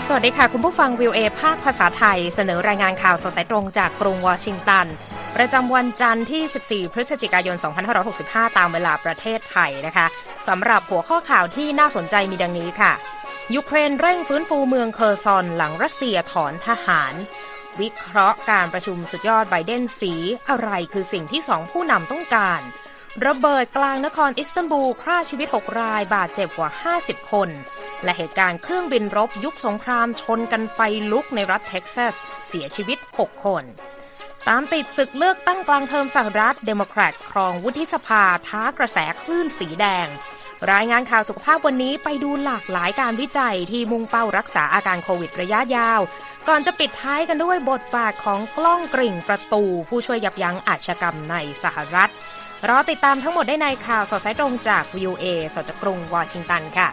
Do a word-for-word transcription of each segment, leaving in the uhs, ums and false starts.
สวัสดีค่ะคุณผู้ฟัง วี โอ เอ ภาคภาษาไทยเสนอรายงานข่าวสดสายตรงจากกรุงวอชิงตันประจำวันจันทร์ที่สิบสี่พฤศจิกายนสองพันห้าร้อยหกสิบห้าตามเวลาประเทศไทยนะคะสำหรับหัวข้อข่าวที่น่าสนใจมีดังนี้ค่ะยูเครนเร่งฟื้นฟูเมืองเคอร์ซอนหลังรัสเซียถอนทหารวิเคราะห์การประชุมสุดยอดไบเดนสีอะไรคือสิ่งที่สองผู้นำต้องการระเบิดกลางนครอิสตันบูลฆ่าชีวิตหกรายบาดเจ็บกว่าห้าสิบคนและเหตุการณ์เครื่องบินรบยุคสงครามชนกันไฟลุกในรัฐเท็กซัสเสียชีวิตหกคนตามติดศึกเลือกตั้งกลางเทอมสหรัฐเดโมแครตครองวุฒิสภาท้ากระแสคลื่นสีแดงรายงานข่าวสุขภาพวันนี้ไปดูหลากหลายการวิจัยที่มุ่งเป้ารักษาอาการโควิดระยะยาวก่อนจะปิดท้ายกันด้วยบทบาทของกล้องกริ่งประตูผู้ช่วยยับยั้งอาชญากรรมในสหรัฐรอติดตามทั้งหมดได้ในข่าวสดสายตรงจาก วี โอ เอ สดจากกรุงวอชิงตันค่ะ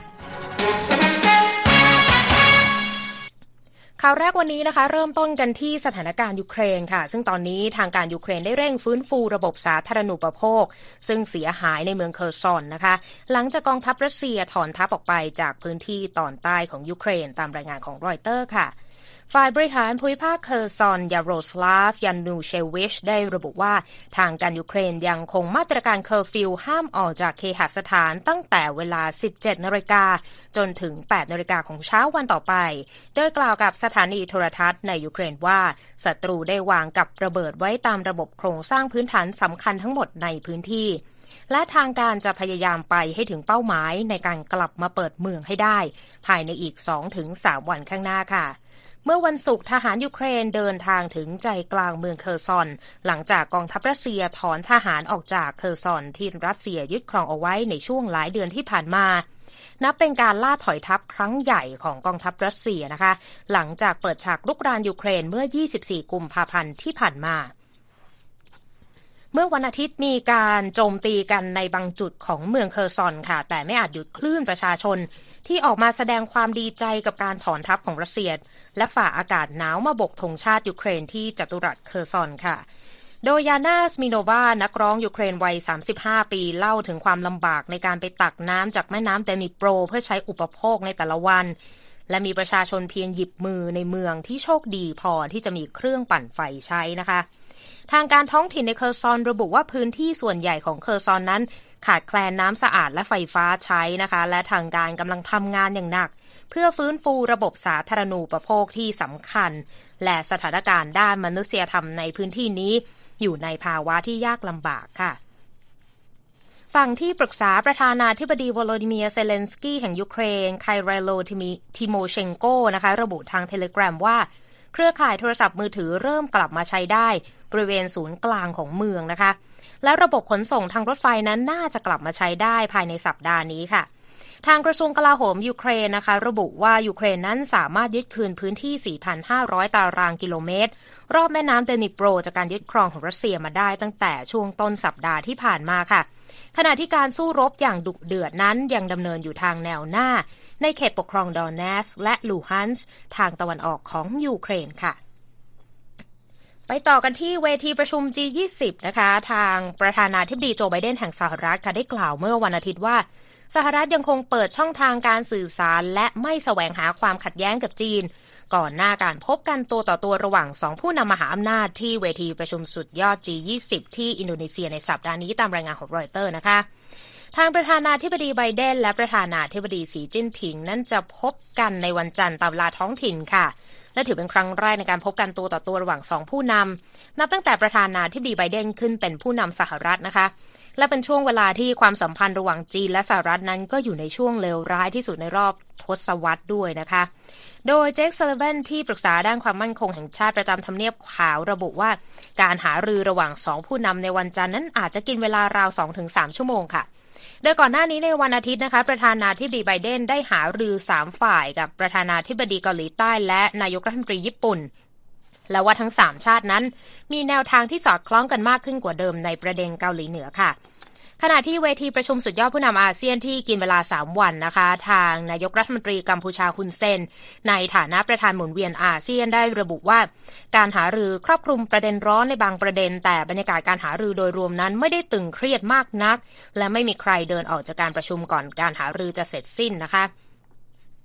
ข่าวแรกวันนี้นะคะเริ่มต้นกันที่สถานการณ์ยูเครนค่ะซึ่งตอนนี้ทางการยูเครนได้เร่งฟื้นฟูระบบสาธารณูปโภคซึ่งเสียหายในเมืองเคอร์ซอนนะคะหลังจากกองทัพรัสเซียถอนทัพออกไปจากพื้นที่ตอนใต้ของยูเครนตามรายงานของรอยเตอร์ค่ะฝ่ายบริหารภูมิภาคเคอร์ซอนยาโรสลาฟยันนูเชวิชได้ระบุว่าทางการยูเครนยังคงมาตรการเคอร์ฟิวห้ามออกจากเคหสถานตั้งแต่เวลา สิบเจ็ดนาฬิกาจนถึง แปดนาฬิกาของเช้าวันต่อไปโดยกล่าวกับสถานีโทรทัศน์ในยูเครนว่าศัตรูได้วางกับระเบิดไว้ตามระบบโครงสร้างพื้นฐานสำคัญทั้งหมดในพื้นที่และทางการจะพยายามไปให้ถึงเป้าหมายในการกลับมาเปิดเมืองให้ได้ภายในอีก สองถึงสาม วันข้างหน้าค่ะเมื่อวันศุกร์ทหารยูเครนเดินทางถึงใจกลางเมืองเคอร์ซอนหลังจากกองทัพรัสเซียถอนทหารออกจากเคอร์ซอนที่รัสเซียยึดครองเอาไว้ในช่วงหลายเดือนที่ผ่านมานับเป็นการล่าถอยทัพครั้งใหญ่ของกองทัพรัสเซียนะคะหลังจากเปิดฉากรุกรานยูเครนเมื่อยี่สิบสี่กุมภาพันธ์ที่ผ่านมาเมื่อวันอาทิตย์มีการโจมตีกันในบางจุดของเมืองเคอร์ซอนค่ะแต่ไม่อาจหยุดคลื่นประชาชนที่ออกมาแสดงความดีใจกับการถอนทัพของรัสเซียและฝ่าอากาศหนาวมาบกธงชาติยูเครนที่จัตุรัสเคอร์ซอนค่ะโดยยานาสมิโนวานักร้องยูเครนวัยสามสิบห้าปีเล่าถึงความลำบากในการไปตักน้ำจากแม่น้ำเดนิโปรเพื่อใช้อุปโภคในแต่ละวันและมีประชาชนเพียงหยิบมือในเมืองที่โชคดีพอที่จะมีเครื่องปั่นไฟใช้นะคะทางการท้องถิ่นในเคอร์ซอนระบุว่าพื้นที่ส่วนใหญ่ของเคอร์ซอนนั้นขาดแคลนน้ำสะอาดและไฟฟ้าใช้นะคะและทางการกำลังทำงานอย่างหนักเพื่อฟื้นฟูระบบสาธารณูปโภคที่สำคัญและสถานการณ์ด้านมนุษยธรรมในพื้นที่นี้อยู่ในภาวะที่ยากลำบากค่ะฝั่งที่ปรึกษาประธานาธิบดีวโลดิเมียร์เซเลนสกี้แห่งยูเครนไคไรโลทิโมเชนโกนะคะระบุทางเทเลกรามว่าเครือข่ายโทรศัพท์มือถือเริ่มกลับมาใช้ได้บริเวณศูนย์กลางของเมืองนะคะและระบบขนส่งทางรถไฟนั้นน่าจะกลับมาใช้ได้ภายในสัปดาห์นี้ค่ะทางกระทรวงกลาโหมยูเครนนะคะระบุว่ายูเครนนั้นสามารถยึดคืนพื้นที่ สี่พันห้าร้อย ตารางกิโลเมตรรอบแม่น้ำเดนิโปรจากการยึดครองของรัสเซียมาได้ตั้งแต่ช่วงต้นสัปดาห์ที่ผ่านมาค่ะขณะที่การสู้รบอย่างดุเดือดนั้นยังดำเนินอยู่ทางแนวหน้าในเขตปกครองดอนเนสและลูฮันส์ทางตะวันออกของยูเครนค่ะไปต่อกันที่เวทีประชุม จี ยี่สิบ นะคะทางประธานาธิบดีโจไบเดนแห่งสหรัฐค่ะได้กล่าวเมื่อวันอาทิตย์ว่าสหรัฐยังคงเปิดช่องทางการสื่อสารและไม่แสวงหาความขัดแย้งกับจีนก่อนหน้าการพบกันตัวต่อตัวระหว่างสองผู้นำมหาอำนาจที่เวทีประชุมสุดยอด จี ยี่สิบ ที่อินโดนีเซียในสัปดาห์นี้ตามรายงานของรอยเตอร์นะคะทางประธานาธิบดีไบเดนและประธานาธิบดีสีจิ้นผิงนั้นจะพบกันในวันจันทร์ตามเวลาท้องถิ่นค่ะและถือเป็นครั้งแรกในการพบกันตัวต่อตัวระหว่างสองผู้นำนับตั้งแต่ประธานาธิบดีไบเดนขึ้นเป็นผู้นำสหรัฐนะคะและเป็นช่วงเวลาที่ความสัมพันธ์ระหว่างจีนและสหรัฐนั้นก็อยู่ในช่วงเลวร้ายที่สุดในรอบทศวรรษด้วยนะคะโดยเจคซัลลิแวนที่ปรึกษาด้านความมั่นคงแห่งชาติประจำทำเนียบขาวระบุว่าการหารือระหว่างสองผู้นำในวันจันทร์นั้นอาจจะกินเวลาราว สองถึงสาม ชั่วโมงค่ะโดยก่อนหน้านี้ในวันอาทิตย์นะคะประธานาธิบดีไบเดนได้หารือสามฝ่ายกับประธานาธิบดีเกาหลีใต้และนายกรัฐมนตรีญี่ปุ่นและว่าทั้งสามชาตินั้นมีแนวทางที่สอดคล้องกันมากขึ้นกว่าเดิมในประเด็นเกาหลีเหนือค่ะ ขณะที่เวทีประชุมสุดยอดผู้นำอาเซียนที่กินเวลาสามวันนะคะทางนายกรัฐมนตรีกัมพูชาฮุนเซนในฐานะประธานหมุนเวียนอาเซียนได้ระบุว่าการหารือครอบคลุมประเด็นร้อนในบางประเด็นแต่บรรยากาศการหารือโดยรวมนั้นไม่ได้ตึงเครียดมากนักและไม่มีใครเดินออกจากการประชุมก่อนการหารือจะเสร็จสิ้นนะคะ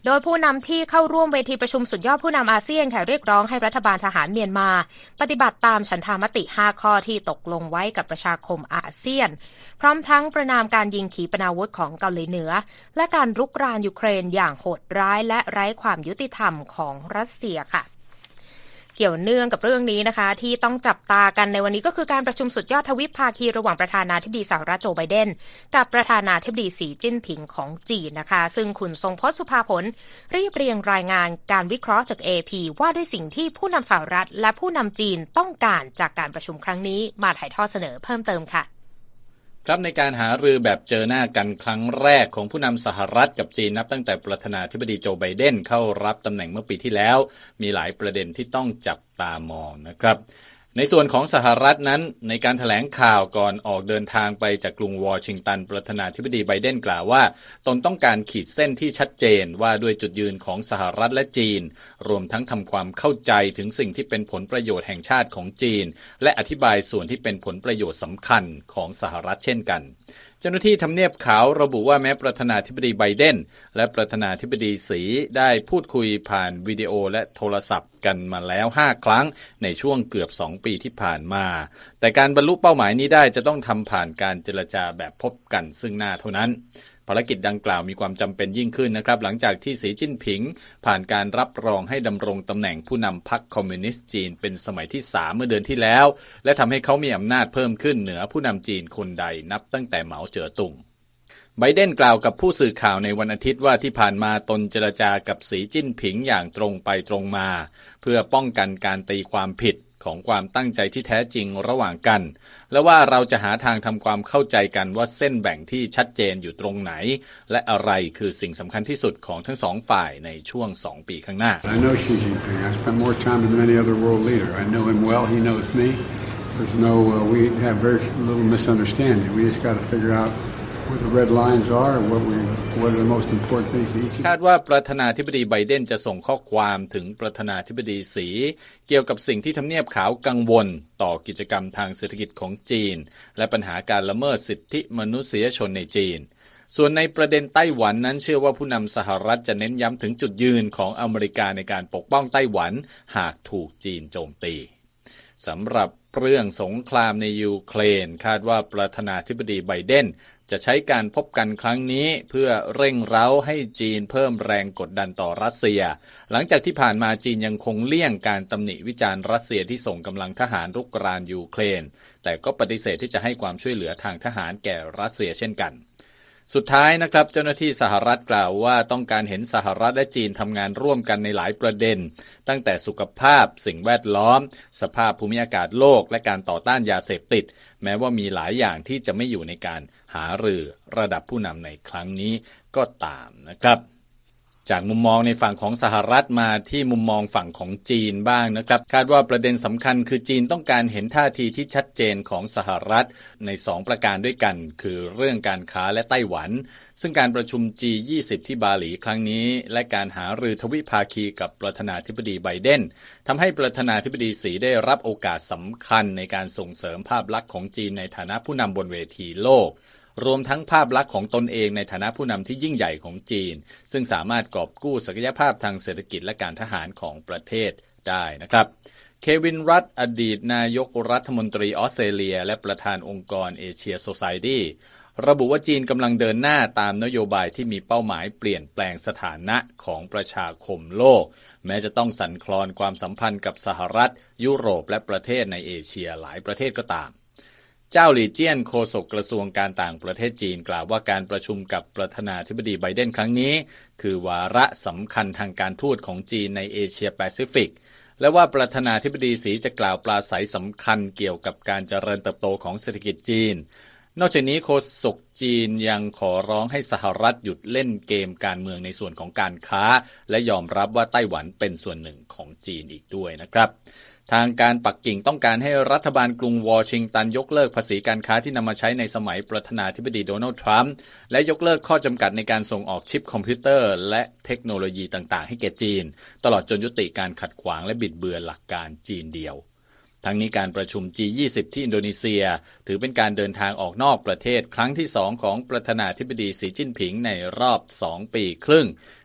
โดยผู้นำที่เข้าร่วมเวทีประชุมสุดยอดผู้นำอาเซียนค่ะเรียกร้องให้รัฐบาลทหารเมียนมาปฏิบัติตามฉันทามติห้าข้อที่ตกลงไว้กับประชาคมอาเซียนพร้อมทั้งประนามการยิงขีปนาวุธของเกาหลีเหนือและการรุกรานยูเครนอย่างโหดร้ายและไร้ความยุติธรรมของรัสเซียค่ะเกี่ยวเนื่องกับเรื่องนี้นะคะที่ต้องจับตากันในวันนี้ก็คือการประชุมสุดยอดทวิภาคีระหว่างประธานาธิบดีสหรัฐโจไบเดนกับประธานาธิบดีสีจิ้นผิงของจีนนะคะซึ่งคุณทรงพจน์สุภาผลเรียบเรียงรายงานการวิเคราะห์จาก เอ พี ว่าด้วยสิ่งที่ผู้นำสหรัฐและผู้นำจีนต้องการจากการประชุมครั้งนี้มาถ่ายทอดเสนอเพิ่มเติมค่ะครับในการหารือแบบเจอหน้ากันครั้งแรกของผู้นำสหรัฐกับจีนนับตั้งแต่ประธานาธิบดีโจไบเดนเข้ารับตำแหน่งเมื่อปีที่แล้วมีหลายประเด็นที่ต้องจับตามองนะครับในส่วนของสหรัฐนั้นในการแถลงข่าวก่อนออกเดินทางไปจากกรุงวอชิงตันประธานาธิบดีไบเดนกล่าวว่าตนต้องการขีดเส้นที่ชัดเจนว่าด้วยจุดยืนของสหรัฐและจีนรวมทั้งทำความเข้าใจถึงสิ่งที่เป็นผลประโยชน์แห่งชาติของจีนและอธิบายส่วนที่เป็นผลประโยชน์สำคัญของสหรัฐเช่นกันเจ้าหน้าที่ทำเนียบขาวระบุว่าแม้ประธานาธิบดีไบเดนและประธานาธิบดีสีได้พูดคุยผ่านวิดีโอและโทรศัพท์กันมาแล้วห้าครั้งในช่วงเกือบสองปีที่ผ่านมาแต่การบรรลุเป้าหมายนี้ได้จะต้องทำผ่านการเจรจาแบบพบกันซึ่งหน้าเท่านั้นภารกิจดังกล่าวมีความจำเป็นยิ่งขึ้นนะครับหลังจากที่สีจิ้นผิงผ่านการรับรองให้ดำรงตำแหน่งผู้นำพรรคคอมมิวนิสต์จีนเป็นสมัยที่สามเมื่อเดือนที่แล้วและทำให้เขามีอำนาจเพิ่มขึ้นเหนือผู้นำจีนคนใดนับตั้งแต่เหมาเจ๋อตุงไบเดนกล่าวกับผู้สื่อข่าวในวันอาทิตย์ว่าที่ผ่านมาตนเจรจากับสีจิ้นผิงอย่างตรงไปตรงมาเพื่อป้องกันการตีความผิดของความตั้งใจที่แท้จริงระหว่างกันและว่าเราจะหาทางทำความเข้าใจกันว่าเส้นแบ่งที่ชัดเจนอยู่ตรงไหนและอะไรคือสิ่งสำคัญที่สุดของทั้งสองฝ่ายในช่วงสองปีข้างหน้า I know Xi Jinping. I spent more time than any other world leader. I know him well. He knows me. There's no uh, we have very little misunderstanding. We just got to figure out what the red lines are and what we what are the most important things to each. คาดว่าประธานาธิบดีไบเดนจะส่งข้อความถึงประธานาธิบดีสีเกี่ยวกับสิ่งที่ทำเนียบขาวกังวลต่อกิจกรรมทางเศรษฐกิจของจีนและปัญหาการละเมิดสิทธิมนุษยชนในจีนส่วนในประเด็นไต้หวันนั้นเชื่อว่าผู้นำสหรัฐจะเน้นย้ำถึงจุดยืนของอเมริกาในการปกป้องไต้หวันหากถูกจีนโจมตีสำหรับเรื่องสงครามในยูเครนคาดว่าประธานาธิบดีไบเดนจะใช้การพบกันครั้งนี้เพื่อเร่งเร้าให้จีนเพิ่มแรงกดดันต่อรัสเซียหลังจากที่ผ่านมาจีนยังคงเลี่ยงการตำหนิวิจารณ์รัสเซียที่ส่งกำลังทหารรุกรานยูเครนแต่ก็ปฏิเสธที่จะให้ความช่วยเหลือทางทหารแก่รัสเซียเช่นกันสุดท้ายนะครับเจ้าหน้าที่สหรัฐกล่าวว่าต้องการเห็นสหรัฐและจีนทำงานร่วมกันในหลายประเด็นตั้งแต่สุขภาพสิ่งแวดล้อมสภาพภูมิอากาศโลกและการต่อต้านยาเสพติดแม้ว่ามีหลายอย่างที่จะไม่อยู่ในการหารือระดับผู้นำในครั้งนี้ก็ตามนะครับจากมุมมองในฝั่งของสหรัฐมาที่มุมมองฝั่งของจีนบ้างนะครับคาดว่าประเด็นสำคัญคือจีนต้องการเห็นท่าทีที่ชัดเจนของสหรัฐในสองประการด้วยกันคือเรื่องการค้าและไต้หวันซึ่งการประชุม จี ยี่สิบ ที่บาหลีครั้งนี้และการหารือทวิภาคีกับประธานาธิบดีไบเดนทำให้ประธานาธิบดีสีได้รับโอกาสสำคัญในการส่งเสริมภาพลักษณ์ของจีนในฐานะผู้นำบนเวทีโลกรวมทั้งภาพลักษณ์ของตนเองในฐานะผู้นำที่ยิ่งใหญ่ของจีนซึ่งสามารถกอบกู้ศักยภาพทางเศรษฐกิจและการทหารของประเทศได้นะครับเควินรัตอดีตนายกรัฐมนตรีออสเตรเลียและประธานองค์กรเอเชียโซไซตี้ระบุว่าจีนกำลังเดินหน้าตามนโยบายที่มีเป้าหมายเปลี่ยนแปลงสถานะของประชาคมโลกแม้จะต้องสั่นคลอนความสัมพันธ์กับสหรัฐยุโรปและประเทศในเอเชียหลายประเทศก็ตามเจ้าหลี่เจี้ยนโฆษกกระทรวงการต่างประเทศจีนกล่าวว่าการประชุมกับประธานาธิบดีไบเดนครั้งนี้คือวาระสำคัญทางการทูตของจีนในเอเชียแปซิฟิกและว่าประธานาธิบดีสีจะกล่าวปราศัยสำคัญเกี่ยวกับการเจริญเติบโตของเศรษฐกิจจีนนอกจากนี้โฆษกจีนยังขอร้องให้สหรัฐหยุดเล่นเกมการเมืองในส่วนของการค้าและยอมรับว่าไต้หวันเป็นส่วนหนึ่งของจีนอีกด้วยนะครับทางการปักกิ่งต้องการให้รัฐบาลกรุงวอชิงตันยกเลิกภาษีการค้าที่นำมาใช้ในสมัยประธานาธิบดีโดนัลด์ทรัมป์และยกเลิกข้อจำกัดในการส่งออกชิปคอมพิวเตอร์และเทคโนโลยีต่างๆให้แก่จีนตลอดจนยุติการขัดขวางและบิดเบือนหลักการจีนเดียวทั้งนี้การประชุม จี ยี่สิบ ที่อินโดนีเซียถือเป็นการเดินทางออกนอกประเทศครั้งที่สองของประธานาธิบดีสีจิ้นผิงในรอบสองปีครึ่ง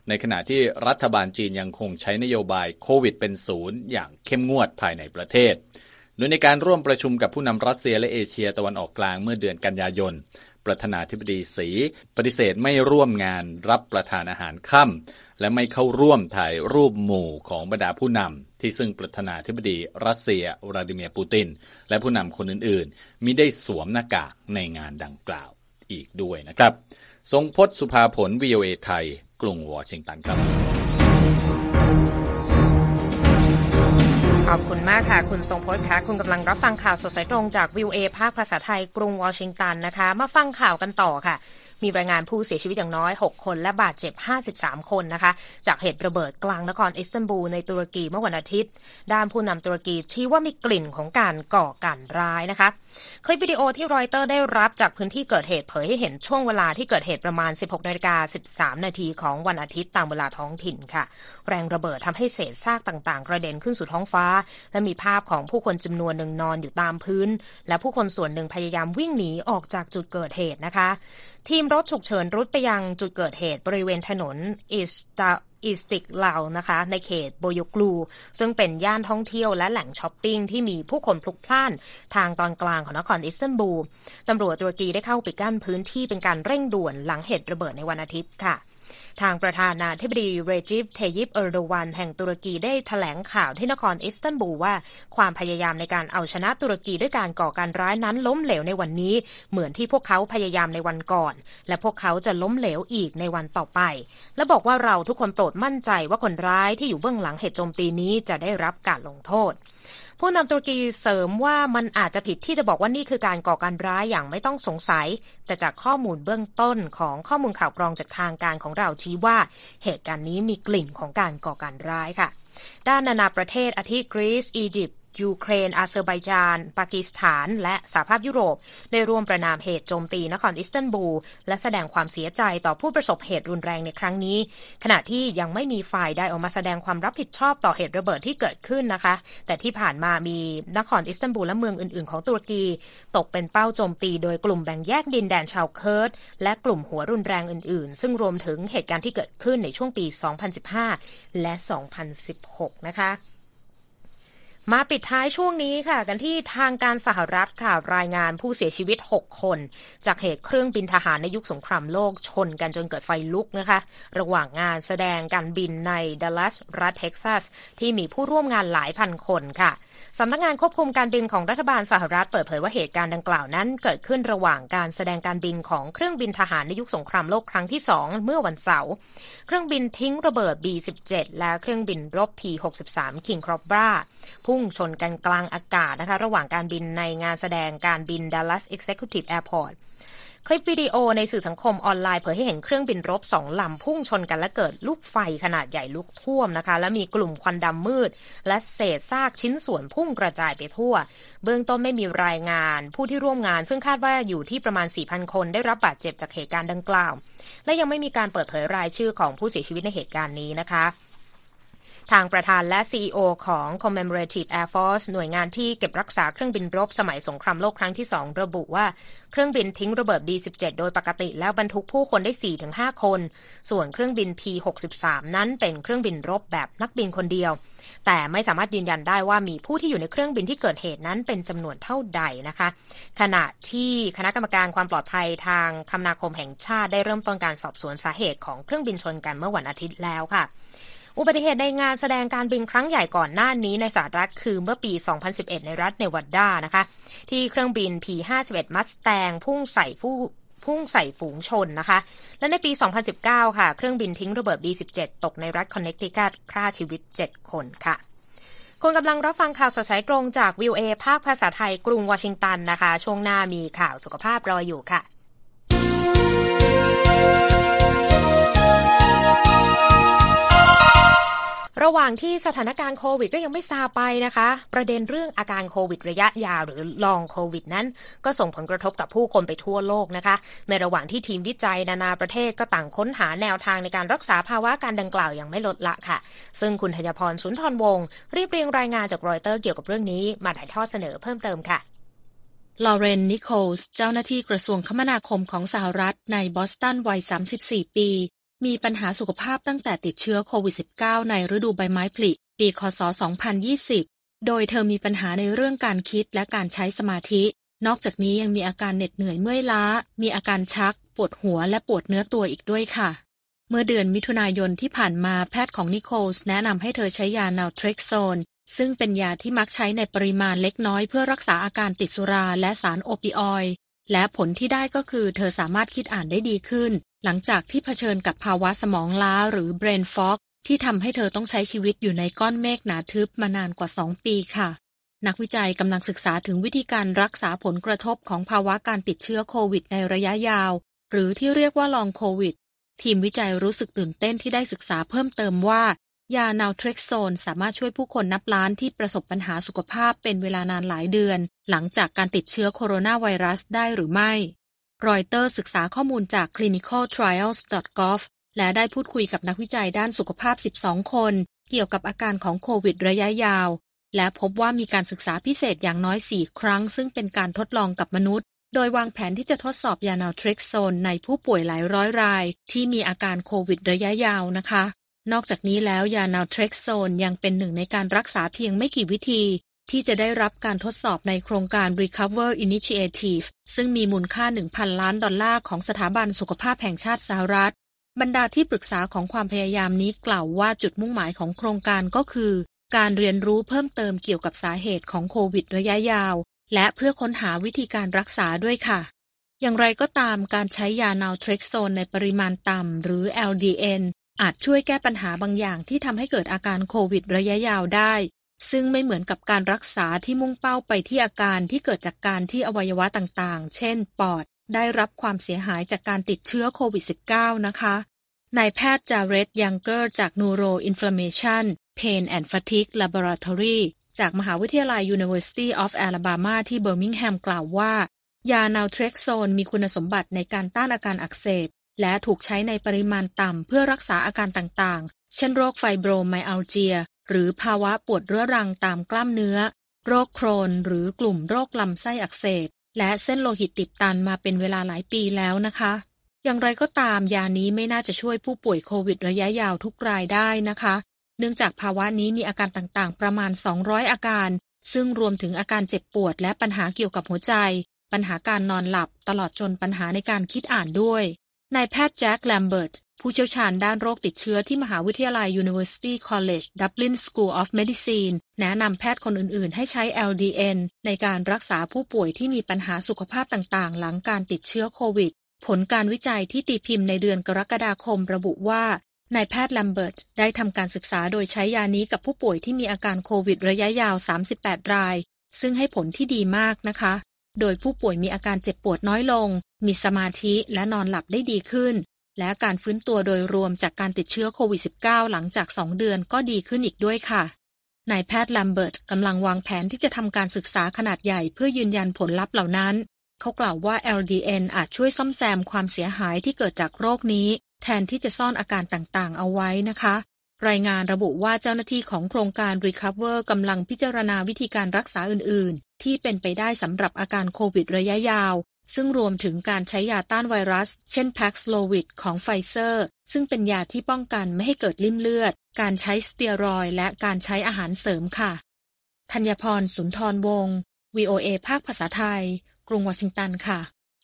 ในขณะที่รัฐบาลจีนยังคงใช้นโยบายโควิดเป็นศูนย์อย่างเข้มงวดภายในประเทศโดยในการร่วมประชุมกับผู้นำรัสเซียและเอเชียตะวันออกกลางเมื่อเดือนกันยายนประธานาธิบดีสีปฏิเสธไม่ร่วมงานรับประทานอาหารค่ำและไม่เข้าร่วมถ่ายรูปหมู่ของบรรดาผู้นำที่ซึ่งประธานาธิบดีรัสเซียวลาดิเมียร์ปูตินและผู้นำคนอื่นๆมิได้สวมหน้ากากในงานดังกล่าวอีกด้วยนะครับทรงพจน์สุภาผล วี โอ เอ ไทยกรุงวอชิงตันครับขอบคุณมากค่ะคุณทรงพจน์ค่ะคุณกำลังรับฟังข่าวสดสายตรงจาก วี โอ เอ ภาคภาษาไทยกรุงวอชิงตันนะคะมาฟังข่าวกันต่อค่ะมีรายงานผู้เสียชีวิตอย่างน้อยหกคนและบาดเจ็บห้าสิบสามคนนะคะจากเหตุระเบิดกลางนครอิสตันบูลในตุรกีเมื่อวันอาทิตย์ด้านผู้นำตุรกีชี้ว่ามีกลิ่นของการก่อการร้ายนะคะคลิปวิดีโอที่รอยเตอร์ได้รับจากพื้นที่เกิดเหตุเผยให้เห็นช่วงเวลาที่เกิดเหตุประมาณ สิบหกนาฬิกาสิบสามนาทีของวันอาทิตย์ตามเวลาท้องถิ่นค่ะแรงระเบิดทำให้เศษซากต่างๆกระเด็นขึ้นสู่ท้องฟ้าและมีภาพของผู้คนจำนวนหนึ่งนอนอยู่ตามพื้นและผู้คนส่วนหนึ่งพยายามวิ่งหนีออกจากจุดเกิดเหตุนะคะทีมรถฉุกเฉินรุดไปยังจุดเกิดเหตุบริเวณถนนอิสตาอิสติกลาวนะคะในเขตโบโยกลูซึ่งเป็นย่านท่องเที่ยวและแหล่งช้อปปิ้งที่มีผู้คนพลุกพล่านทางตอนกลางของนครอิสตันบูลตำรวจตุรกีได้เข้าปิดกั้นพื้นที่เป็นการเร่งด่วนหลังเหตุระเบิดในวันอาทิตย์ค่ะทางประธานาธิบดีเรจิป เทยิป เออร์โดวันแห่งตุรกีได้แถลงข่าวที่นครอิสตันบูลว่าความพยายามในการเอาชนะตุรกีด้วยการก่อการร้ายนั้นล้มเหลวในวันนี้เหมือนที่พวกเขาพยายามในวันก่อนและพวกเขาจะล้มเหลวอีกในวันต่อไปและบอกว่าเราทุกคนโปรดมั่นใจว่าคนร้ายที่อยู่เบื้องหลังเหตุโจมตีนี้จะได้รับการลงโทษผู้นำตุรกีเสริมว่ามันอาจจะผิดที่จะบอกว่านี่คือการก่อการร้ายอย่างไม่ต้องสงสัยแต่จากข้อมูลเบื้องต้นของข้อมูลข่าวกรองจากทางการของเราชี้ว่าเหตุการณ์นี้มีกลิ่นของการก่อการร้ายค่ะด้านนานาประเทศอาทิกรีซอียิปต์ยูเครนอาเซอร์ไบจานปากีสถานและสหภาพยุโรปได้ร่วมประณามเหตุโจมตีนครอิสตันบูลและแสดงความเสียใจต่อผู้ประสบเหตุรุนแรงในครั้งนี้ขณะที่ยังไม่มีฝ่ายใดออกมาแสดงความรับผิดชอบต่อเหตุระเบิดที่เกิดขึ้นนะคะแต่ที่ผ่านมามีนครอิสตันบูลและเมืองอื่นๆของตุรกีตกเป็นเป้าโจมตีโดยกลุ่มแบ่งแยกดินแดนชาวเคิร์ดและกลุ่มหัวรุนแรงอื่นๆซึ่งรวมถึงเหตุการณ์ที่เกิดขึ้นในช่วงปีสองพันสิบห้าและสองพันสิบหกนะคะมาปิดท้ายช่วงนี้ค่ะกันที่ทางการสหรัฐค่ะรายงานผู้เสียชีวิตหกคนจากเหตุเครื่องบินทหารในยุคสงครามโลกชนกันจนเกิดไฟลุกนะคะระหว่างงานแสดงการบินในดัลลัสรัฐเท็กซัสที่มีผู้ร่วมงานหลายพันคนค่ะสำนักงานควบคุมการบินของรัฐบาลสหรัฐเปิดเผยว่าเหตุการณ์ดังกล่าวนั้นเกิดขึ้นระหว่างการแสดงการบินของเครื่องบินทหารในยุคสงครามโลกครั้งที่สองเมื่อวันเสาร์เครื่องบินทิ้งระเบิด บี สิบเจ็ด และเครื่องบินรบ พี หกสิบสาม King Cobra พุ่งชนกันกลางอากาศนะคะระหว่างการบินในงานแสดงการบิน Dallas Executive Airport คลิปวิดีโอในสื่อสังคมออนไลน์เผยให้เห็นเครื่องบินรบสองลำพุ่งชนกันและเกิดลูกไฟขนาดใหญ่ลุกท่วมนะคะและมีกลุ่มควันดำมืดและเศษซากชิ้นส่วนพุ่งกระจายไปทั่วเบื้องต้นไม่มีรายงานผู้ที่ร่วมงานซึ่งคาดว่าอยู่ที่ประมาณ สี่พัน คนได้รับบาดเจ็บจากเหตุการณ์ดังกล่าวและยังไม่มีการเปิดเผยรายชื่อของผู้เสียชีวิตในเหตุการณ์นี้นะคะทางประธานและ ซี อี โอ ของ Commemorative Air Force หน่วยงานที่เก็บรักษาเครื่องบินรบสมัยสงครามโลกครั้งที่สองระบุว่าเครื่องบินทิ้งระเบิด บี สิบเจ็ด โดยปกติแล้วบรรทุกผู้คนได้ สี่ถึงห้า คนส่วนเครื่องบิน พี หกสิบสาม นั้นเป็นเครื่องบินรบแบบนักบินคนเดียวแต่ไม่สามารถยืนยันได้ว่ามีผู้ที่อยู่ในเครื่องบินที่เกิดเหตุนั้นเป็นจำนวนเท่าใดนะคะขณะที่คณะกรรมการความปลอดภัยทางคมนาคมแห่งชาติได้เริ่มต้นการสอบสวนสาเหตุของเครื่องบินชนกันเมื่อวันอาทิตย์แล้วค่ะอุบัติเหตุในงานแสดงการบินครั้งใหญ่ก่อนหน้านี้ในสหรัฐคือเมื่อปี สองพันสิบเอ็ด ในรัฐเนวาดานะคะที่เครื่องบิน พี ห้าสิบเอ็ด Mustang พุ่งใส่ผู้พุ่งใส่ฝูงชนนะคะและในปี สองพันสิบเก้า ค่ะเครื่องบินทิ้งระเบิด บี สิบเจ็ด ตกในรัฐคอนเนคทิคัตฆ่าชีวิตเจ็ดคนค่ะคุณกำลังรับฟังข่าวสดสายตรงจาก วี โอ เอ ภาคภาษาไทยกรุงวอชิงตันนะคะช่วงหน้ามีข่าวสุขภาพรออยู่ค่ะระหว่างที่สถานการณ์โควิดก็ยังไม่ซาไปนะคะประเด็นเรื่องอาการโควิดระยะยาวหรือลองโควิดนั้นก็ส่งผลกระทบกับผู้คนไปทั่วโลกนะคะในระหว่างที่ทีมวิจัยนานาประเทศก็ต่างค้นหาแนวทางในการรักษาภาวะการดังกล่าวอย่างไม่ลดละค่ะซึ่งคุณธัญพรสุนทรวงศ์รีบเรียงรายงานจากรอยเตอร์เกี่ยวกับเรื่องนี้มาถ่ายทอดเสนอเพิ่มเติมค่ะลอเรน นิโคลส์เจ้าหน้าที่กระทรวงคมนาคมของสหรัฐในบอสตันวัยสามสิบสี่ปีมีปัญหาสุขภาพตั้งแต่ติดเชื้อโควิด สิบเก้า ในฤดูใบไม้ผลิปีคศ สองพันยี่สิบ โดยเธอมีปัญหาในเรื่องการคิดและการใช้สมาธินอกจากนี้ยังมีอาการเหน็ดเหนื่อยเมื่อยล้ามีอาการชักปวดหัวและปวดเนื้อตัวอีกด้วยค่ะเมื่อเดือนมิถุนายนที่ผ่านมาแพทย์ของนิโคลส์แนะนำให้เธอใช้ยานัลเทร็กโซนซึ่งเป็นยาที่มักใช้ในปริมาณเล็กน้อยเพื่อรักษาอาการติดสุราและสารโอปิออยด์และผลที่ได้ก็คือเธอสามารถคิดอ่านได้ดีขึ้นหลังจากที่เผชิญกับภาวะสมองล้าหรือ brain fog ที่ทำให้เธอต้องใช้ชีวิตอยู่ในก้อนเมฆหนาทึบมานานกว่าสองปีค่ะนักวิจัยกำลังศึกษาถึงวิธีการรักษาผลกระทบของภาวะการติดเชื้อโควิดในระยะยาวหรือที่เรียกว่าลองโควิดทีมวิจัยรู้สึกตื่นเต้นที่ได้ศึกษาเพิ่มเติมว่ายานัลเทร็กโซนสามารถช่วยผู้คนนับล้านที่ประสบปัญหาสุขภาพเป็นเวลานานหลายเดือนหลังจากการติดเชื้อโคโรนาไวรัสได้หรือไม่รอยเตอร์ศึกษาข้อมูลจาก คลินิคอล ทรายแอลส์ ดอท กอฟ และได้พูดคุยกับนักวิจัยด้านสุขภาพสิบสองคนเกี่ยวกับอาการของโควิดระยะยาวและพบว่ามีการศึกษาพิเศษอย่างน้อยสี่ครั้งซึ่งเป็นการทดลองกับมนุษย์โดยวางแผนที่จะทดสอบยานัลเทร็กโซนในผู้ป่วยหลายร้อยรายที่มีอาการโควิดระยะยาวนะคะนอกจากนี้แล้วยานัลเทร็กโซนยังเป็นหนึ่งในการรักษาเพียงไม่กี่วิธีที่จะได้รับการทดสอบในโครงการ Recover Initiative ซึ่งมีมูลค่า หนึ่งพัน ล้านดอลลาร์ของสถาบันสุขภาพแห่งชาติสหรัฐบรรดาที่ปรึกษาของความพยายามนี้กล่าวว่าจุดมุ่งหมายของโครงการก็คือการเรียนรู้เพิ่มเติมเกี่ยวกับสาเหตุของโควิดระยะยาวและเพื่อค้นหาวิธีการรักษาด้วยค่ะอย่างไรก็ตามการใช้ยานัลเทร็กโซนในปริมาณต่ำหรือ แอล ดี เอ็น อาจช่วยแก้ปัญหาบางอย่างที่ทำให้เกิดอาการโควิดระยะยาวได้ซึ่งไม่เหมือนกับการรักษาที่มุ่งเป้าไปที่อาการที่เกิดจากการที่อวัยวะต่างๆเช่นปอดได้รับความเสียหายจากการติดเชื้อโควิด สิบเก้า นะคะนายแพทย์จาเรต ยังเกอร์จาก Neuroinflammation Pain and Fatigue Laboratory จากมหาวิทยาลัย University of Alabama ที่เบอร์มิงแฮมกล่าวว่ายานัลเทร็กโซนมีคุณสมบัติในการต้านอาการอักเสบและถูกใช้ในปริมาณต่ำเพื่อรักษาอาการต่างๆเช่นโรคไฟโบรไมอัลเจียหรือภาวะปวดเรื้อรังตามกล้ามเนื้อโรคโครนหรือกลุ่มโรคลำไส้อักเสบและเส้นโลหิตตีบตันมาเป็นเวลาหลายปีแล้วนะคะอย่างไรก็ตามยานี้ไม่น่าจะช่วยผู้ป่วยโควิดระยะยาวทุกรายได้นะคะเนื่องจากภาวะนี้มีอาการต่างๆประมาณสองร้อยอาการซึ่งรวมถึงอาการเจ็บปวดและปัญหาเกี่ยวกับหัวใจปัญหาการนอนหลับตลอดจนปัญหาในการคิดอ่านด้วยนายแพทย์แจ็คแลมเบิร์ตผู้เชี่ยวชาญด้านโรคติดเชื้อที่มหาวิทยาลัย University College Dublin School of Medicine แนะนำแพทย์คนอื่นๆให้ใช้ แอล ดี เอ็น ในการรักษาผู้ป่วยที่มีปัญหาสุขภาพต่างๆหลังการติดเชื้อโควิดผลการวิจัยที่ตีพิมพ์ในเดือนกรกฎาคมระบุว่านายแพทย์แลมเบิร์ตได้ทำการศึกษาโดยใช้ยานี้กับผู้ป่วยที่มีอาการโควิดระยะยาวสามสิบแปดรายซึ่งให้ผลที่ดีมากนะคะโดยผู้ป่วยมีอาการเจ็บปวดน้อยลงมีสมาธิและนอนหลับได้ดีขึ้นและการฟื้นตัวโดยรวมจากการติดเชื้อโควิด สิบเก้า หลังจากสองเดือนก็ดีขึ้นอีกด้วยค่ะนายแพทย์แลมเบิร์ตกำลังวางแผนที่จะทำการศึกษาขนาดใหญ่เพื่อยืนยันผลลัพธ์เหล่านั้นเขากล่าวว่า แอล ดี เอ็น อาจช่วยซ่อมแซมความเสียหายที่เกิดจากโรคนี้แทนที่จะซ่อนอาการต่างๆเอาไว้นะคะรายงานระบุว่าเจ้าหน้าที่ของโครงการ Recover กำลังพิจารณาวิธีการรักษาอื่นๆที่เป็นไปได้สำหรับอาการโควิดระยะยาวซึ่งรวมถึงการใช้ยาต้านไวรัสเช่น Paxlovid ของ Pfizer ซึ่งเป็นยาที่ป้องกันไม่ให้เกิดลิ่มเลือดการใช้สเตียรอยด์และการใช้อาหารเสริมค่ะธัญพรสุนทรวงศ์ วี โอ เอ ภาคภาษาไทยกรุงวอชิงตันค่ะ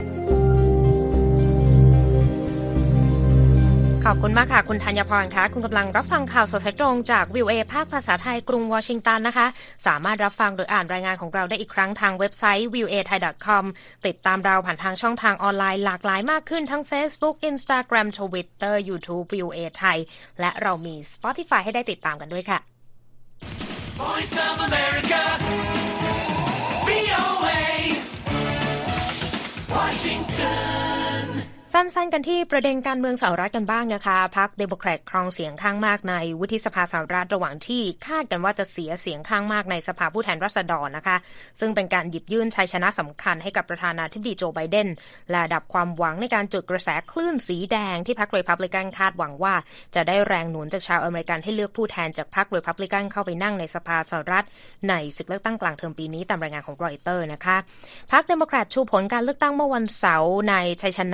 ขอบคุณมากค่ะคุณธัญพรคะคุณกำลังรับฟังข่าวสดตรงจาก วี โอ เอ ภาคภาษาไทยกรุงวอชิงตันนะคะสามารถรับฟังหรืออ่านรายงานของเราได้อีกครั้งทางเว็บไซต์ วี โอ เอ ไทย ดอท คอม ติดตามเราผ่านทางช่องทางออนไลน์หลากหลายมากขึ้นทั้ง Facebook Instagram Twitter YouTube วี โอ เอ ไทยและเรามี Spotify ให้ได้ติดตามกันด้วยค่ะ Voice of America วี โอ เอ Washingtonสั้นๆกันที่ประเด็นการเมืองสหรัฐกันบ้างนะคะพรรคเดโมแครตครองเสียงข้างมากในวุฒิสภาสหรัฐระหว่างที่คาดกันว่าจะเสียเสียงข้างมากในสภาผู้แทนราษฎรนะคะซึ่งเป็นการหยิบยื่นชัยชนะสำคัญให้กับประธานาธิบดีโจไบเดนและดับความหวังในการจุดกระแสคลื่นสีแดงที่พรรครีพับลิกันคาดหวังว่าจะได้แรงหนุนจากชาวอเมริกันให้เลือกผู้แทนจากพรรครีพับลิกันเข้าไปนั่งในสภาสหรัฐในศึกเลือกตั้งกลางเทอมปีนี้ตามรายงานของรอยเตอร์นะคะพรรคเดโมแครตชูผลการเลือกตั้งเมื่อวันเสาร์ในชัยชนะ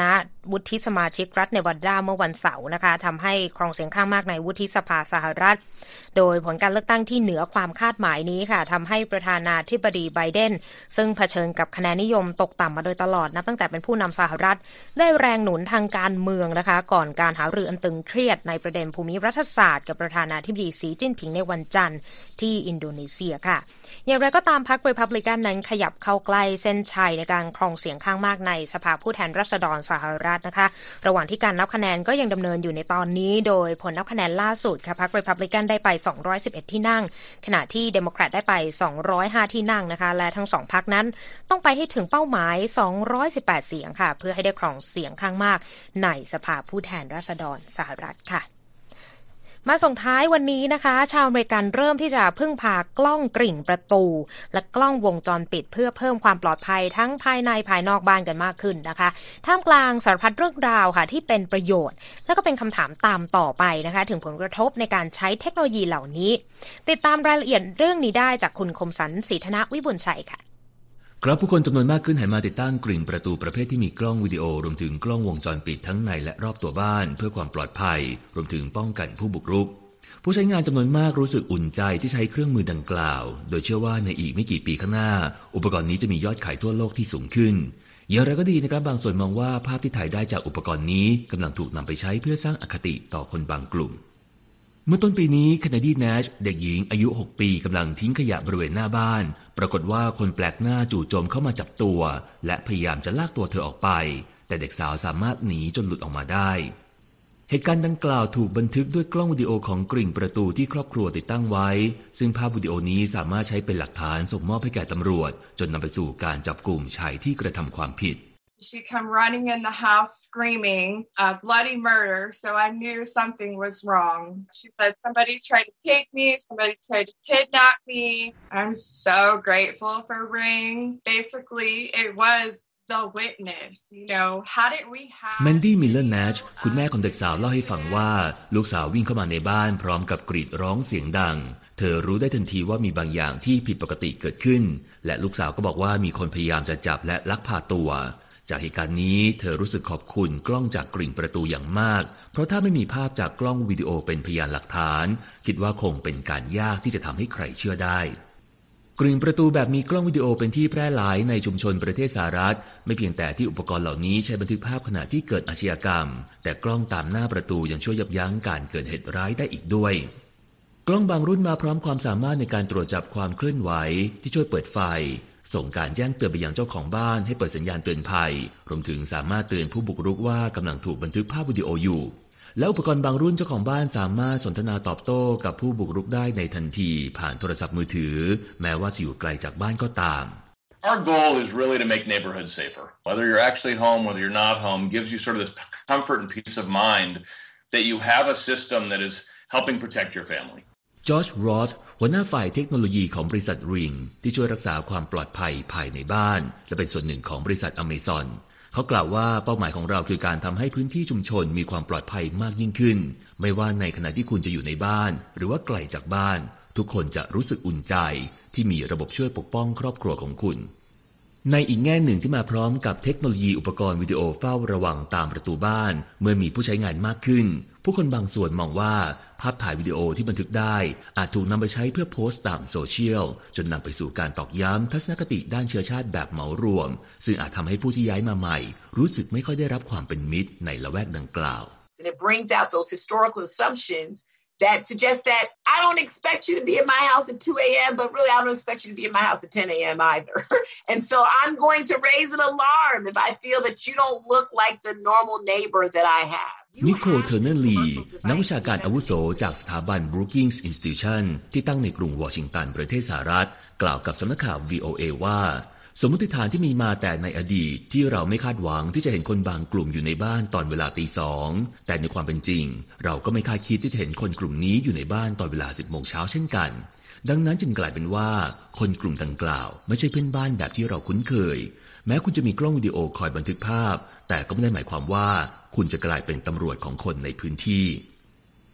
วุฒิสมาชิกรัฐเนวาดาเมื่อวันเสาร์นะคะทำให้ครองเสียงข้างมากในวุฒิสภาสหรัฐโดยผลการเลือกตั้งที่เหนือความคาดหมายนี้ค่ะทำให้ประธานาธิบดีไบเดนซึ่งเผชิญกับคะแนนนิยมตกต่ำมาโดยตลอดนับตั้งแต่เป็นผู้นำสหรัฐได้แรงหนุนทางการเมืองนะคะก่อนการหารืออันตึงเครียดในประเด็นภูมิรัฐศาสตร์กับประธานาธิบดีสีจิ้นผิงในวันจันทร์ที่อินโดนีเซียค่ะอย่างไรก็ตามพรรครีพับลิกันนั้นขยับเข้าใกล้เส้นชัยในการครองเสียงข้างมากในสภาผู้แทนราษฎรสหรัฐนะคะระหว่างที่การนับคะแนนก็ยังดำเนินอยู่ในตอนนี้โดยผลนับคะแนนล่าสุดค่ะพรรครีพับลิกันได้ไปสองร้อยสิบเอ็ดที่นั่งขณะที่เดโมแครตได้ไปสองร้อยห้าที่นั่งนะคะและทั้งสองพรรคนั้นต้องไปให้ถึงเป้าหมายสองร้อยสิบแปดเสียงค่ะเพื่อให้ได้ครองเสียงข้างมากในสภาผู้แทนราษฎรสหรัฐค่ะมาส่งท้ายวันนี้นะคะชาวอเมริกันเริ่มที่จะพึ่งพากล้องกริ่งประตูและกล้องวงจรปิดเพื่อเพิ่มความปลอดภัยทั้งภายในภายนอกบ้านกันมากขึ้นนะคะท่ามกลางสารพัดเรื่องราวค่ะที่เป็นประโยชน์และก็เป็นคำถามตามต่อไปนะคะถึงผลกระทบในการใช้เทคโนโลยีเหล่านี้ติดตามรายละเอียดเรื่องนี้ได้จากคุณคมสันต์ศรีธนวิบุญชัยค่ะครับผู้คนจำนวนมากขึ้นหันมาติดตั้งกริ่งประตูประเภทที่มีกล้องวิดีโอรวมถึงกล้องวงจรปิดทั้งในและรอบตัวบ้านเพื่อความปลอดภัยรวมถึงป้องกันผู้บุกรุกผู้ใช้งานจำนวนมากรู้สึกอุ่นใจที่ใช้เครื่องมือดังกล่าวโดยเชื่อว่าในอีกไม่กี่ปีข้างหน้าอุปกรณ์นี้จะมียอดขายทั่วโลกที่สูงขึ้นอย่างไรก็ดีนะครับบางส่วนมองว่าภาพที่ถ่ายได้จากอุปกรณ์นี้กำลังถูกนำไปใช้เพื่อสร้างอคติต่อคนบางกลุ่มเมื่อต้นปีนี้แคนดี้แนชเด็กหญิงอายุหกปีกำลังทิ้งขยะบริเวณหน้าบ้านปรากฏว่าคนแปลกหน้าจู่โจมเข้ามาจับตัวและพยายามจะลากตัวเธอออกไปแต่เด็กสาวสามารถหนีจนหลุดออกมาได้เหตุการณ์ดังกล่าวถูกบันทึกด้วยกล้องวิดีโอของกริ่งประตูที่ครอบครัวติดตั้งไว้ซึ่งภาพวิดีโอนี้สามารถใช้เป็นหลักฐานส่งมอบให้แก่ตำรวจจนนำไปสู่การจับกุมชายที่กระทำความผิด She come running in the house screaming uh, bloody murder, so I knew something was wrong. She said somebody tried to take me, somebody tried to kidnap me. I'm so grateful for Ring. Basically, it was the witness, you know, how did we have แมนดี้มิลเลอร์แนชคุณแม่ของเด็กสาวเล่าให้ฟังว่าลูกสาววิ่งเข้ามาในบ้านพร้อมกับกรีดร้องเสียงดังเธอรู้ได้ทันทีว่ามีบางอย่างที่ผิดปกติเกิดขึ้นและลูกสาวก็บอกว่ามีคนพยายามจะจับและลักพาตัวจากเหตุการณ์นี้เธอรู้สึกขอบคุณกล้องจากกริ่งประตูอย่างมากเพราะถ้าไม่มีภาพจากกล้องวิดีโอเป็นพยานหลักฐานคิดว่าคงเป็นการยากที่จะทำให้ใครเชื่อได้กริ่งประตูแบบมีกล้องวิดีโอเป็นที่แพร่หลายในชุมชนประเทศสหรัฐไม่เพียงแต่ที่อุปกรณ์เหล่านี้ใช้บันทึกภาพขณะที่เกิดอาชญากรรมแต่กล้องตามหน้าประตูยังช่วยยับยั้งการเกิดเหตุร้ายได้อีกด้วยกล้องบางรุ่นมาพร้อมความสามารถในการตรวจจับความเคลื่อนไหวที่ช่วยเปิดไฟส่งการแจ้งเตือนไปยังเจ้าของบ้านให้เปิดสัญญาณเตือนภัยรวมถึงสามารถเตือนผู้บุกรุกว่ากำลังถูกบันทึกภาพวิดีโออยู่และอุปกรณ์บางรุ่นเจ้าของบ้านสามารถสนทนาตอบโต้กับผู้บุกรุกได้ในทันทีผ่านโทรศัพท์มือถือแม้ว่าจะอยู่ไกลจากบ้านก็ตาม Our goal is really to make neighborhoods safer. Whether you're actually home, whether you're not home, gives you sort of this comfort and peace of mind that you have a system that is helping protect your family. จอร์จ รอธหัวหน้าฝ่ายเทคโนโลยีของบริษัท Ring ที่ช่วยรักษาความปลอดภัยภายในบ้านและเป็นส่วนหนึ่งของบริษัท Amazonเขากล่าวว่าเป้าหมายของเราคือการทำให้พื้นที่ชุมชนมีความปลอดภัยมากยิ่งขึ้นไม่ว่าในขณะที่คุณจะอยู่ในบ้านหรือว่าไกลจากบ้านทุกคนจะรู้สึกอุ่นใจที่มีระบบช่วยปกป้องครอบครัวของคุณในอีกแง่หนึ่งที่มาพร้อมกับเทคโนโลยีอุปกรณ์วิดีโอเฝ้าระวังตามประตูบ้านเมื่อมีผู้ใช้งานมากขึ้นผู้คนบางส่วนมองว่าภาพถ่ายวิดีโอที่บันทึกได้อาจถูกนำไปใช้เพื่อโพสต์ตามโซเชียลจนนำไปสู่การตอกย้ำทัศนคติด้านเชื้อชาติแบบเหมารวมซึ่งอาจทำให้ผู้ที่ย้ายมาใหม่รู้สึกไม่ค่อยได้รับความเป็นมิตรในละแวกดังกล่าว And it brings out those historical assumptions that suggest that I don't expect you to be in my house at two a.m. but really I don't expect you to be in my house at ten a.m. either. And so I'm going to raise an alarm if I feel that you don't look like the normal neighbor that I have. นิโคล เทอร์เนอร์ลีนักวิชาการอาวุโสจากสถาบัน Brookings Institution ที่ตั้งในกรุงวอชิงตันประเทศสหรัฐกล่าวกับสำนักข่าว วี โอ เอ ว่าสมมติฐานที่มีมาแต่ในอดีตที่เราไม่คาดหวังที่จะเห็นคนบางกลุ่มอยู่ในบ้านตอนเวลาตีสองแต่ในความเป็นจริงเราก็ไม่คาดคิดที่จะเห็นคนกลุ่มนี้อยู่ในบ้านตอนเวลาสิบโมงเช้าเช่นกันดังนั้นจึงกลายเป็นว่าคนกลุ่มดังกล่าวไม่ใช่เพื่อนบ้านแบบที่เราคุ้นเคยแม้คุณจะมีกล้องวิดีโอคอยบันทึกภาพแต่ก็ไม่ได้หมายความว่าคุณจะกลายเป็นตำรวจของคนในพื้นที่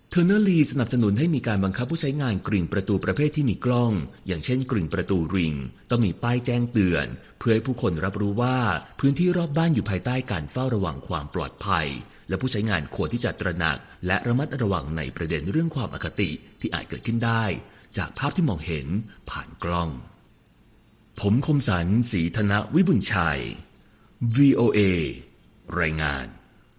เทอร์เนอร์ลีสนับสนุนให้มีการบังคับผู้ใช้งานกริ่งประตูประเภทที่มีกล้องอย่างเช่นกริ่งประตูริงต้องมีป้ายแจ้งเตือนเพื่อให้ผู้คนรับรู้ว่าพื้นที่รอบบ้านอยู่ภายใต้การเฝ้าระวังความปลอดภัยและผู้ใช้งานควรที่จะตระหนักและระมัดระวังในประเด็นเรื่องความอคติที่อาจเกิดขึ้นได้จากภาพที่มองเห็นผ่านกล้องผมคมสันต์ศรีธนวิบุญชัย วี โอ เอ รายงาน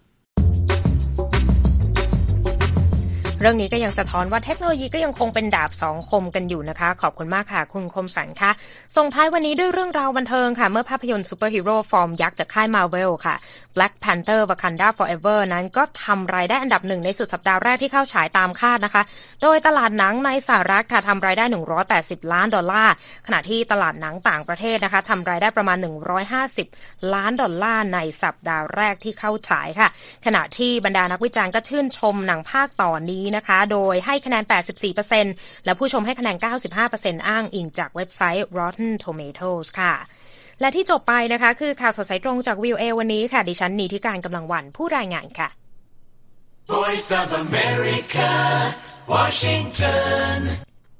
เรื่องนี้ก็ยังสะท้อนว่าเทคโนโลยีก็ยังคงเป็นดาบสองคมกันอยู่นะคะขอบคุณมากค่ะคุณคมสันต์ค่ะส่งท้ายวันนี้ด้วยเรื่องราวบันเทิงค่ะเมื่อภาพยนตร์ซูเปอร์ฮีโร่ฟอร์มยักษ์จากค่าย Marvel ค่ะ Black Panther Wakanda Forever นั้นก็ทำรายได้อันดับหนึ่งในสุดสัปดาห์แรกที่เข้าฉายตามคาดนะคะโดยตลาดหนังในสหรัฐค่ะทำรายได้หนึ่งร้อยแปดสิบล้านดอลลาร์ขณะที่ตลาดหนังต่างประเทศนะคะทำรายได้ประมาณหนึ่งร้อยห้าสิบล้านดอลลาร์ในสัปดาห์แรกที่เข้าฉายค่ะขณะที่บรรดานักวิจารณ์ก็ชื่นชมหนังภาคต่อนี้นะคะโดยให้คะแนน แปดสิบสี่เปอร์เซ็นต์ และผู้ชมให้คะแนน เก้าสิบห้าเปอร์เซ็นต์ อ้างอิงจากเว็บไซต์ Rotten Tomatoes ค่ะและที่จบไปนะคะคือข่าวสดสายตรงจาก วี โอ เอ วันนี้ค่ะดิฉันนีธิการกำลังวันผู้รายงานค่ะ Voice of America Washington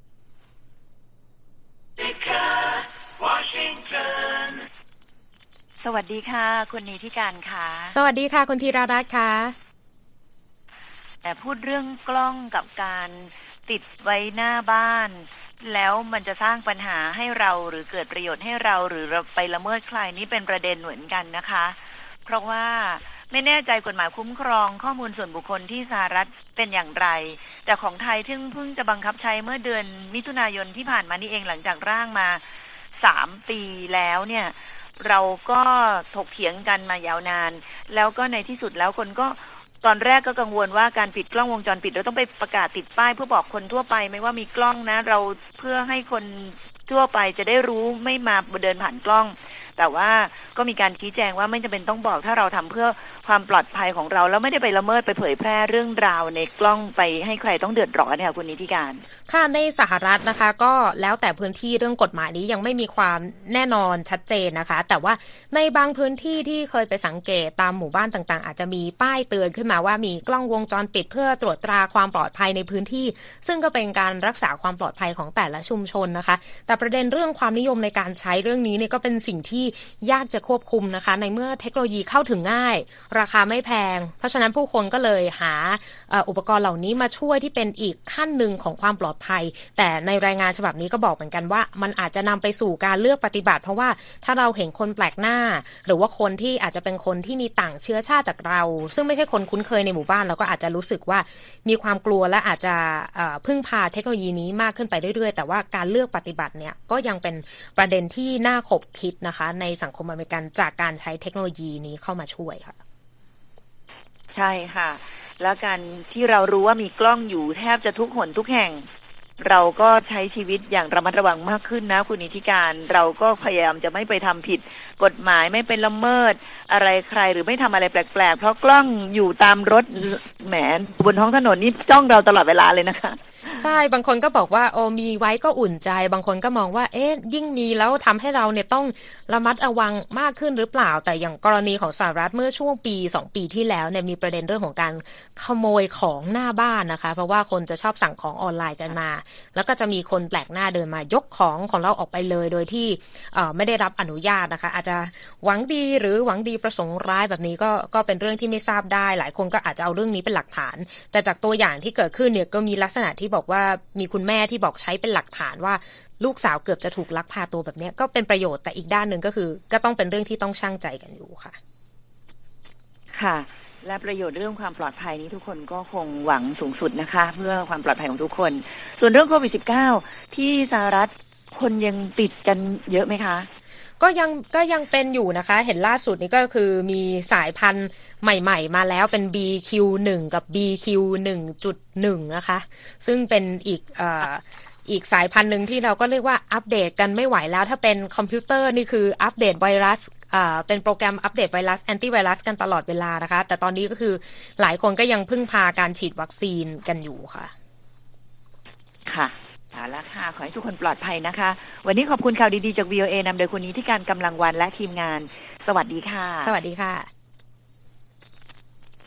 Washington สวัสดีค่ะคุณนีธิการค่ะสวัสดีค่ะคุณธีรารัตน์ค่ะแต่พูดเรื่องกล้องกับการติดไว้หน้าบ้านแล้วมันจะสร้างปัญหาให้เราหรือเกิดประโยชน์ให้เราหรือเราไปละเมิดใครนี่เป็นประเด็นเหมือนกันนะคะเพราะว่าไม่แน่ใจกฎหมายคุ้มครองข้อมูลส่วนบุคคลที่สหรัฐเป็นอย่างไรแต่ของไทยที่เพิ่งจะบังคับใช้เมื่อเดือนมิถุนายนที่ผ่านมานี่เองหลังจากร่างมาสามปีแล้วเนี่ยเราก็ถกเถียงกันมายาวนานแล้วก็ในที่สุดแล้วคนก็ตอนแรกก็กังวลว่าการปิดกล้องวงจรปิดเราต้องไปประกาศติดป้ายเพื่อบอกคนทั่วไปไม่ว่ามีกล้องนะเราเพื่อให้คนทั่วไปจะได้รู้ไม่มาเดินผ่านกล้องแต่ว่าก็มีการชี้แจงว่าไม่จำเป็นต้องบอกถ้าเราทำเพื่อความปลอดภัยของเราแล้วไม่ได้ไปละเมิดไปเผยแพร่เรื่องราวในกล้องไปให้ใครต้องเดือดร้อนเนี่ยคุณนิติการค่ะในสหรัฐนะคะก็แล้วแต่พื้นที่เรื่องกฎหมายนี้ยังไม่มีความแน่นอนชัดเจนนะคะแต่ว่าในบางพื้นที่ที่เคยไปสังเกตตามหมู่บ้านต่างๆอาจจะมีป้ายเตือนขึ้นมาว่ามีกล้องวงจรปิดเพื่อตรวจตราความปลอดภัยในพื้นที่ซึ่งก็เป็นการรักษาความปลอดภัยของแต่ละชุมชนนะคะแต่ประเด็นเรื่องความนิยมในการใช้เรื่องนี้เนี่ยก็เป็นสิ่งที่ยากจะควบคุมนะคะในเมื่อเทคโนโลยีเข้าถึงง่ายราคาไม่แพงเพราะฉะนั้นผู้คนก็เลยหาอุปกรณ์เหล่านี้มาช่วยที่เป็นอีกขั้นหนึ่งของความปลอดภัยแต่ในรายงานฉบับนี้ก็บอกเหมือนกันว่ามันอาจจะนำไปสู่การเลือกปฏิบัติเพราะว่าถ้าเราเห็นคนแปลกหน้าหรือว่าคนที่อาจจะเป็นคนที่มีต่างเชื้อชาติจากเราซึ่งไม่ใช่คนคุ้นเคยในหมู่บ้านเราก็อาจจะรู้สึกว่ามีความกลัวและอาจจะพึ่งพาเทคโนโลยีนี้มากขึ้นไปเรื่อยๆแต่ว่าการเลือกปฏิบัติเนี่ยก็ยังเป็นประเด็นที่น่าขบคิดนะคะในสังคมอเมริกันจากการใช้เทคโนโลยีนี้เข้ามาช่วยค่ะใช่ค่ะแล้วการที่เรารู้ว่ามีกล้องอยู่แทบจะทุกหนทุกแห่งเราก็ใช้ชีวิตอย่างระมัดระวังมากขึ้นนะคุณนิติการเราก็พยายามจะไม่ไปทำผิดกฎหมายไม่เป็นละเมิดอะไรใครหรือไม่ทำอะไรแปลกๆเพราะกล้องอยู่ตามรถแหมบนท้องถนนนี่จ้องเราตลอดเวลาเลยนะคะใช่บางคนก็บอกว่าโอ้มีไว้ก็อุ่นใจบางคนก็มองว่าเอ๊ะยิ่งมีแล้วทำให้เราเนี่ยต้องระมัดระวังมากขึ้นหรือเปล่าแต่อย่างกรณีของสหรัฐเมื่อช่วงปีสองปีที่แล้วเนี่ยมีประเด็นเรื่องของการขโมยของหน้าบ้านนะคะเพราะว่าคนจะชอบสั่งของออนไลน์กันมาแล้วก็จะมีคนแปลกหน้าเดินมายกของของเราออกไปเลยโดยที่เอ่อไม่ได้รับอนุญาตนะคะอาจจะหวังดีหรือหวังดีประสงค์ร้ายแบบนี้ก็ก็เป็นเรื่องที่ไม่ทราบได้หลายคนก็อาจจะเอาเรื่องนี้เป็นหลักฐานแต่จากตัวอย่างที่เกิดขึ้นเนี่ยก็มีลักษณะที่บอกว่ามีคุณแม่ที่บอกใช้เป็นหลักฐานว่าลูกสาวเกือบจะถูกลักพาตัวแบบนี้ก็เป็นประโยชน์แต่อีกด้านหนึ่งก็คือก็ต้องเป็นเรื่องที่ต้องชั่งใจกันอยู่ค่ะค่ะและประโยชน์เรื่องความปลอดภัยนี้ทุกคนก็คงหวังสูงสุดนะคะเพื่อความปลอดภัยของทุกคนส่วนเรื่องโควิด สิบเก้า ที่สหรัฐคนยังติดกันเยอะไหมคะก็ยังก็ยังเป็นอยู่นะคะเห็นล่าสุดนี้ก็คือมีสายพันธุ์ใหม่ๆมาแล้วเป็น บี คิว หนึ่ง กับ บี คิว หนึ่งจุดหนึ่ง นะคะซึ่งเป็นอีกเอ่ออีกสายพันธุ์หนึ่งที่เราก็เรียกว่าอัปเดตกันไม่ไหวแล้วถ้าเป็นคอมพิวเตอร์นี่คืออัปเดตไวรัสอ่าเป็นโปรแกรมอัปเดตไวรัสแอนตี้ไวรัสกันตลอดเวลานะคะแต่ตอนนี้ก็คือหลายคนก็ยังพึ่งพาการฉีดวัคซีนกันอยู่ค่ะค่ะเอาละค่ะขอให้ทุกคนปลอดภัยนะคะวันนี้ขอบคุณข่าวดีๆจาก วี โอ เอ นำโดยคุณนิติการกำลังวันและทีมงานสวัสดีค่ะสวัสดีค่ะ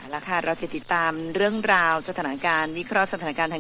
แล้วค่ะเราจะติดตามเรื่องราวสถานการณ์วิเคราะห์สถานการณ์ทาง